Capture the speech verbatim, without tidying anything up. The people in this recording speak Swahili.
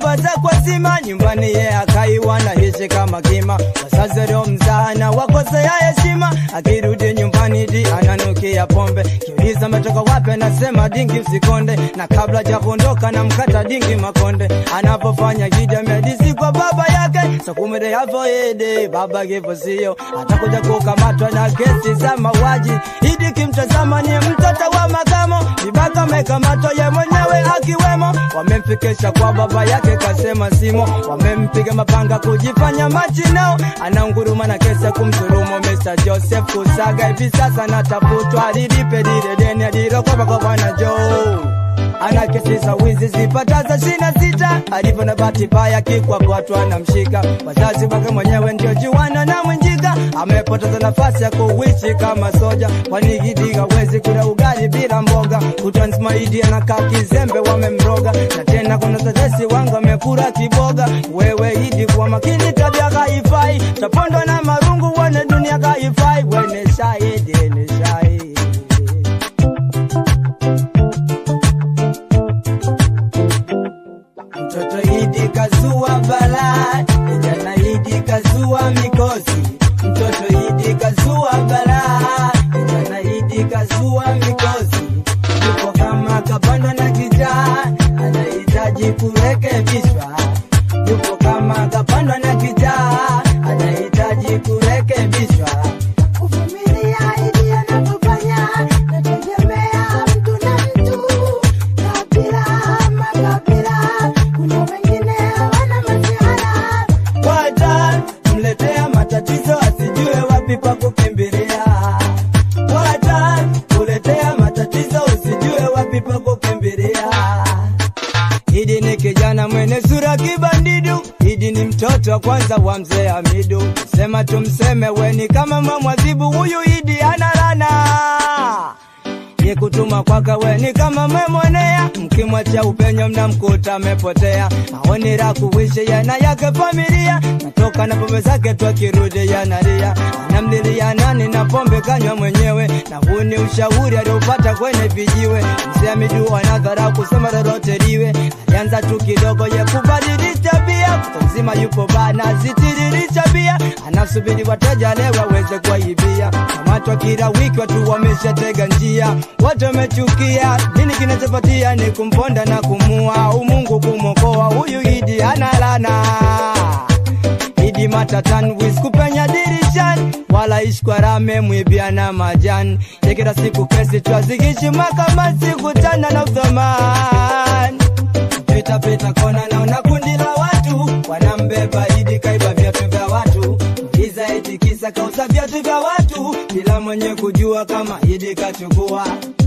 baba za kwa zima, nyumbani ye akaiwa na hishi kama kima. Wazazi leo mzana wakosea heshima, akirudi nyumbani di ananukia pombe. Kiuliza ametoka wapi anasema dingi usikonde, na kabla ja kuondoka na mkata dingi makonde. Anapofanya gida medisi kwa baba yake, so kumede hapo ede baba kifo sio, atakuja kukamatwa na kesi za mauaji. Idi kimtazama ni mtoto wa makamo, vibaka mekamatwa ye mwenyewe akiwemo. Wamemfikisha kwa baba yake kasema simo, wamempiga mapanga kujifanya machinao. Anaunguruma na kesa kumsurumo mister Joseph Kusaga, hivi sasa natafutwa alilipe lile deni aliloko kwa bwana Joe. Ana kesi za wizi zipataza shina sita, alivyo na bahati mbaya kikwa watu anamshika. Wazazi wake mwenyewe ndio juana na mwenjika, amepoteza nafasi ya kuishi kama soja. Kwani Idi hawezi kula ugali bila mboga, kutansmaidi anakaa kizembe wamemroga. Na tena kuna sadesi wangu amekula kiboga. Wewe Idi kwa makini tabia haifai, tapondwa na marungu wane dunia haifai. Wene shahidi ni shahidi. Mtoto Idi kazua balaa, kijana Idi kazua mikosi. Mtoto Idi kazua balaa, kijana Idi kazua mikosi. Yupo kama kapanda na kijaa, anahitaji kurekebishwa. Yupo kama kapanda na kijaa, anahitaji kurekebishwa. Kuvumilia Idi anapofanya, nategemea mtu na mtu, kabila ama kabila, kuna wengine wana masihara. Wata mletea matatizo asijue wapi pa kukimbilia. Wata kuletea matatizo usijue wapi pa kukimbilia. Idi ni kijana mwenye sura kibandidu, Idi ni mtoto wa kwanza wa mzee Hamidu. Sema tumseme weni kama mamwazibu, huyu Idi analana. Ye kutuma kwaka weni kama memwonea, mkimwacha upenyo mnamkuta amepotea. Maoni la kuishi yana yake familia, natoka na pombe zake tu akirudi yanalia. Anamlilia nani na pombe kanywa mwenyewe, na huu ni ushauri aliopata kwenye vijiwe. Mzee Hamidu anadharau kusema lolote liwe, alianza tu kidogo ye kubadilisha tabia. Kuto mzima yupo bana zitiririsha bia, anasubiri wateja leo waweze kuibia. Kamatwa kila wiki watu wameshatega njia, watu wamechukia. Nini kinachopatia ni kumponda na kumua, umungu kumokoa huyu Idi analana. Idi matatan wiz kupenya dirishani, wala ishkwarame mwibiana majani. Yekira siku kesi tuazigishi makama siku tana na uthamani. Pita pita kona na unakundi la watu, wanambeba Idi kaiba viatu vya watu. Iza eti kisa kauza viatu vya watu, bila mwenye kujua kama Idi kachukua.